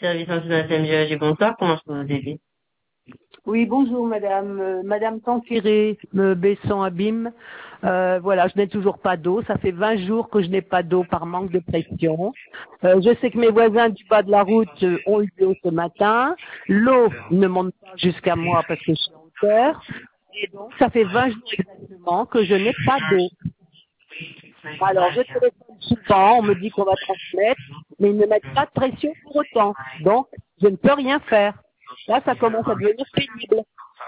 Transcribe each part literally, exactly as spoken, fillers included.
Service national S M G A G, bonsoir, comment je peux vous aider? Oui, bonjour madame, euh, madame Tanquiré, me Besson Abîme. Euh, voilà, je n'ai toujours pas d'eau. Ça fait vingt jours que je n'ai pas d'eau par manque de pression. Euh, je sais que mes voisins du bas de la route euh, ont eu de l'eau ce matin. L'eau ne monte pas jusqu'à moi parce que je suis en hauteur. Et donc, ça fait vingt jours exactement que je n'ai pas d'eau. Alors, je téléphone souvent, on me dit qu'on va transmettre, mais ils ne mettent pas de pression pour autant. Donc, je ne peux rien faire. Là, ça commence à devenir pénible.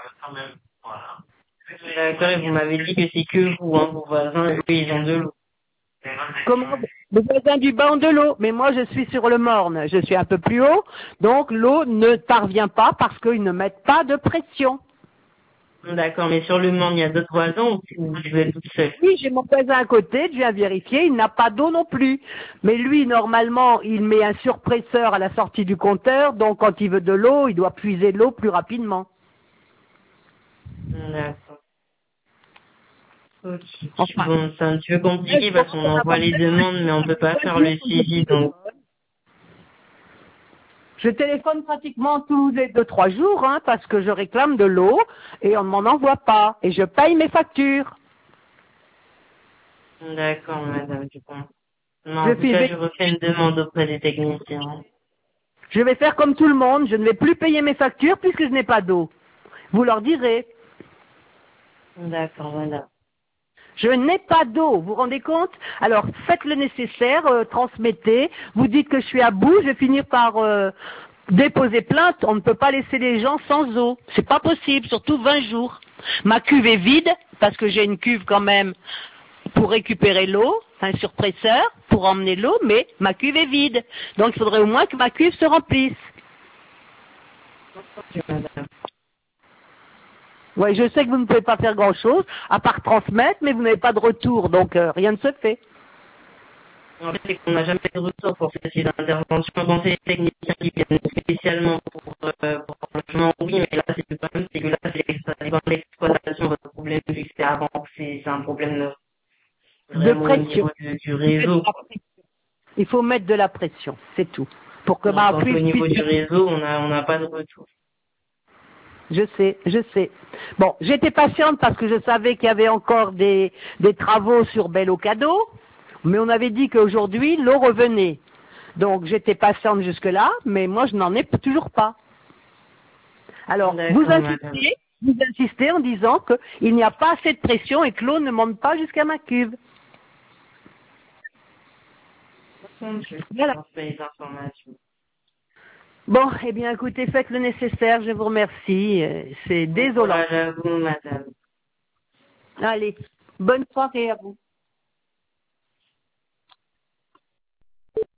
D'accord, et vous m'avez dit que c'est que vous, hein, vos voisins, eux, ils ont de l'eau. Comment Les voisins du bas ont de l'eau, mais moi je suis sur le Morne, je suis un peu plus haut, donc l'eau ne parvient pas parce qu'ils ne mettent pas de pression. D'accord, mais sur le monde, il y a d'autres voisins ou vous êtes toute seule? Oui, j'ai mon voisin à côté, je viens vérifier, il n'a pas d'eau non plus. Mais lui, normalement, il met un surpresseur à la sortie du compteur, donc quand il veut de l'eau, il doit puiser de l'eau plus rapidement. D'accord. Ok. Enfin, Bon, c'est un petit peu compliqué parce qu'on envoie les demandes, mais on peut pas faire le suivi, donc. je téléphone pratiquement tous les deux, trois jours, hein, parce que je réclame de l'eau et on ne m'en envoie pas. Et je paye mes factures. D'accord, madame, je comprends. Non, Je en tout suis cas, je vé- refais une demande auprès des techniciens. Je vais faire comme tout le monde, je ne vais plus payer mes factures puisque je n'ai pas d'eau. Vous leur direz, D'accord, voilà. je n'ai pas d'eau, vous vous rendez compte? Alors faites le nécessaire, euh, transmettez, vous dites que je suis à bout, je vais finir par euh, déposer plainte, on ne peut pas laisser les gens sans eau. C'est pas possible, surtout vingt jours. Ma cuve est vide, parce que j'ai une cuve quand même pour récupérer l'eau, un surpresseur pour emmener l'eau, mais ma cuve est vide. Donc il faudrait au moins que ma cuve se remplisse. Ok, madame. Oui, je sais que vous ne pouvez pas faire grand-chose, à part transmettre, mais vous n'avez pas de retour, donc euh, rien ne se fait. En fait, c'est qu'on n'a jamais de retour pour ce type d'intervention. Quand c'est les techniciens qui viennent spécialement pour, euh, pour le logement, oui, mais là, c'est le problème, c'est que là, c'est l'exploitation, l'exploitation, votre problème, vu que c'est avant, c'est c'est un problème De vraiment au pression. niveau du, du réseau. Il faut mettre de la pression, c'est tout. Pour que Donc, ma quand au cuve niveau du puisse... réseau, on n'a on n'a pas de retour. Je sais, je sais. Bon, j'étais patiente parce que je savais qu'il y avait encore des, des travaux sur Bello Cadeau, mais on avait dit qu'aujourd'hui, l'eau revenait. Donc j'étais patiente jusque-là, mais moi je n'en ai toujours pas. Alors, vous D'accord, madame. insistez, vous insistez en disant qu'il n'y a pas assez de pression et que l'eau ne monte pas jusqu'à ma cuve. Je Voilà. transmets les informations. Bon, eh bien écoutez, faites le nécessaire, je vous remercie. euh, C'est Bon désolant. courage à vous, madame. Allez, bonne soirée à vous.